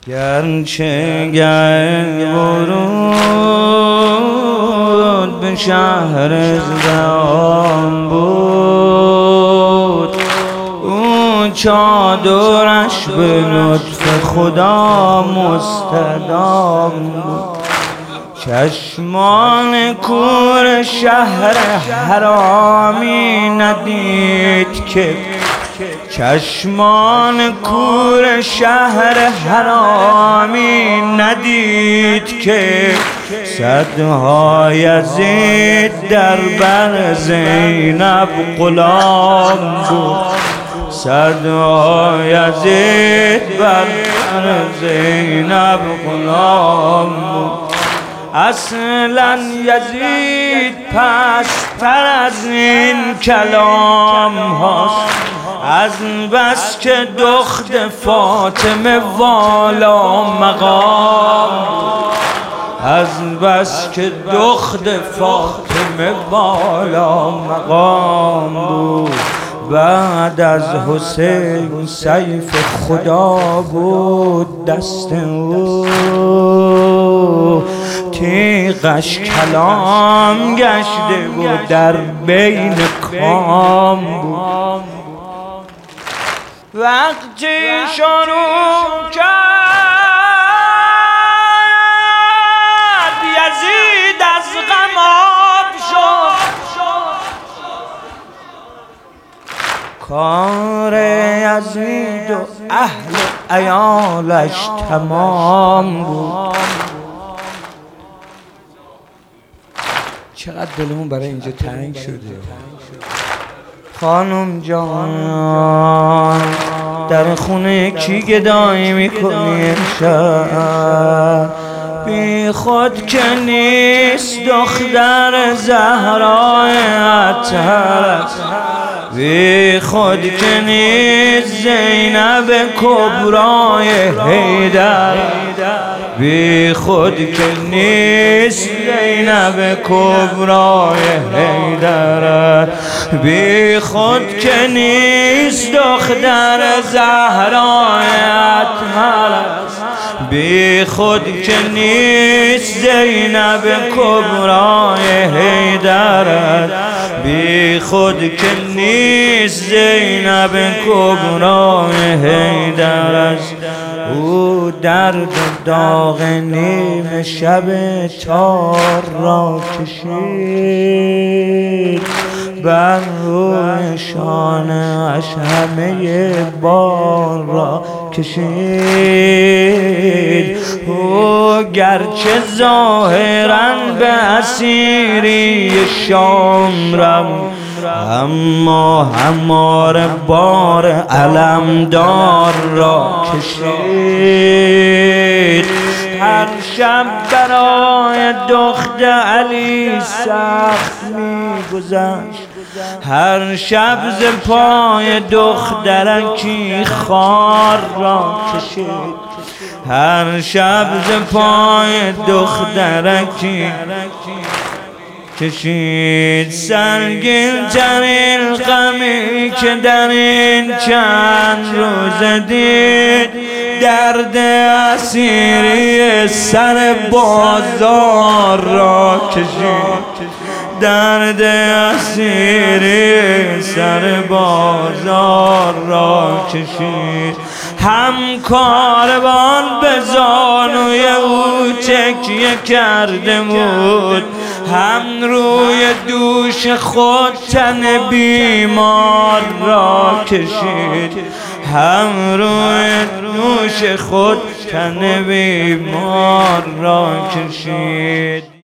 گرچه گر ورود به شهر ازدحام بود، او چادرش به لطف خدا مستدام بود. چشمان کور شهر حرامی ندید که چشمان کور شهر حرامی ندید که صدها یزید در بر زینب غلام بود. صدها یزید بر زینب غلام بود. اصلا یزید پست‌تر از این کلام هاست، از بس که دخت فاطمه والا مقام، از بس که دخت فاطمه والا مقام بود. بعد از حسین سیف خدا بود دست او، تیغش کلام گشته بود در بین کام بود. وقتی شروع کرد یزید از غم آب شد، کار یزید و اهل عیالش تمام بود. چقدر دلمون برای اینجا تنگ شده. خانم جان در خونه کی گدایی میکنی امشب؟ بی خود که نیست دختر زهرای اطهر، بی خود که نیست زینب کبرای حیدر، بی خود که نیست زینب کبرای حیدر، بی خود که نیست دختر زهرای اطهر، بی خود که نیست زینب کبرای حیدر، بی خود که نیست زینب کبرای حیدر. او درد داغ نیم شب تار را کشید، بر روی شانه‌اش همه بار را کشید. او گرچه ظاهراً به اسیری شام رفت، اما همواره بار علمدار را کشید. هر شب برای دخت علی سخت می‌گذشت، هر شب ز پای دخترکی خار را کشید، هر شب ز پای دخترکی کشید. سنگین ترین غمی که در این چند روز دید، درد اسیری سر بازار را کشید، درد اسیری سر بازار را کشید. هم کاروان به زانوی او تکیه کرده بود، هم روی دوش خود تن بیمار را کشید، هم روی دوش خود تن بیمار را کشید.